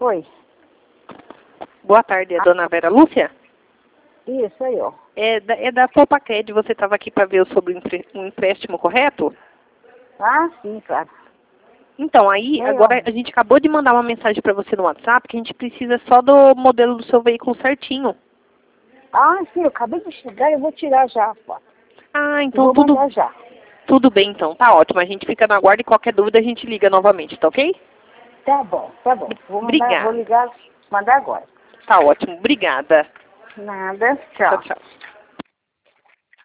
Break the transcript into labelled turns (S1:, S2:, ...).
S1: Oi.
S2: Boa tarde, é a dona Vera Lúcia?
S1: Isso aí, ó.
S2: É da Fopacred, você estava aqui para ver sobre um empréstimo, correto?
S1: Ah, sim, claro.
S2: Então, aí,
S1: Ei,
S2: agora
S1: ó.
S2: a gente acabou de mandar uma mensagem para você no WhatsApp que a gente precisa só do modelo do seu veículo certinho.
S1: Ah, sim, eu acabei de chegar e eu vou tirar já a foto.
S2: Ah,
S1: E
S2: então
S1: vou mandar já.
S2: tudo bem então, tá ótimo. A gente fica no aguardo e qualquer dúvida a gente liga novamente, tá ok?
S1: Tá bom, tá bom. Vou
S2: Obrigada.
S1: ligar, mandar agora.
S2: Tá ótimo, obrigada.
S1: Nada,
S2: Tchau,
S1: tchau.
S2: tchau.